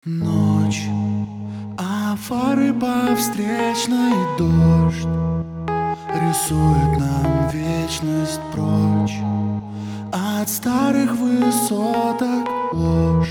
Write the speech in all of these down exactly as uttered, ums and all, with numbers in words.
Ночь, а фары по встречной дождь рисует нам вечность прочь. От старых высоток ложь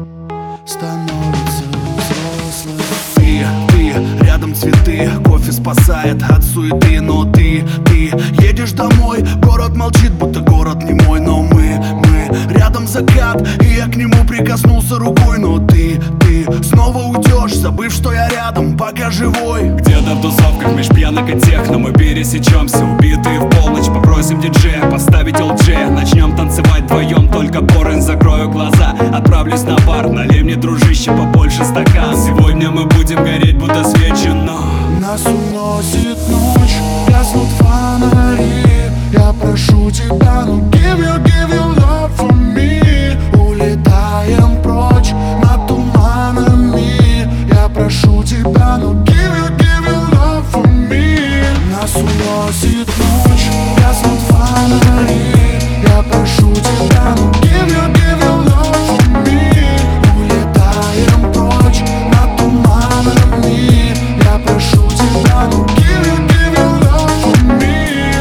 становится взрослой. Ты, ты, рядом цветы, кофе спасает от суеты. Но ты, ты едешь домой, город молчит, будто город не мой. Но мы, мы, рядом закат, и я к нему прикоснулся рукой. Но ты, ты снова уйдешь, забыв, что я рядом, пока живой. Где-то в тусовках меж пьянок и техно мы пересечемся, убитые в полночь. Попросим диджея поставить эл джи, начнем танцевать вдвоем, только порын, закрою глаза. Отправлюсь на бар, налей мне, дружище, побольше стакан. Сегодня мы будем гореть, будто свечи, но нас уносит ночь, гаснут фонари. Я прошу тебя, ну give you, give you love for me. Улетаем прочь над туманами. Я прошу тебя, ну give you, give you love for me. Нас уносит ночь, гаснут фонари. Я прошу тебя, ну give you, give you love for me. Улетаем прочь над туманами. Я прошу тебя, ну give you, give you love for me.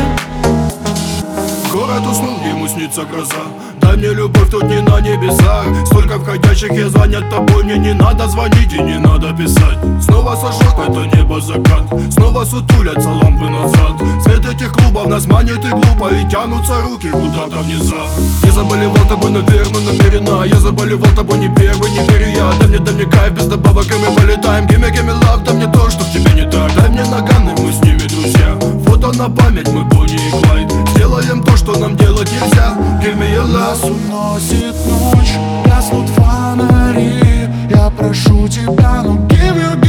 Город уснул, ему снится гроза. Дай мне любовь, тут не на небесах. Столько входящих, и звонят тобой. Мне не надо звонить и не надо писать. Снова сошел это небо закат. Снова сутулятся лампы назад. Свет этих клубов нас манит и глупо. И тянутся руки куда-то внизу. Я заболевал тобой, наверное, намеренно. Я заболевал тобой не первый, не верю я. Дай мне, дай мне кайф, без добавок, и мы полетаем. Give me, give me love, дай мне то, что в тебе не так. Дай мне наган, и мы с ними друзья. Фото на память, мы Бонни и Клайд. Сделаем то, что нам делать нельзя. Give me your love. Нас уносит ночь, гаснут фонари. Я прошу тебя, ну give you, give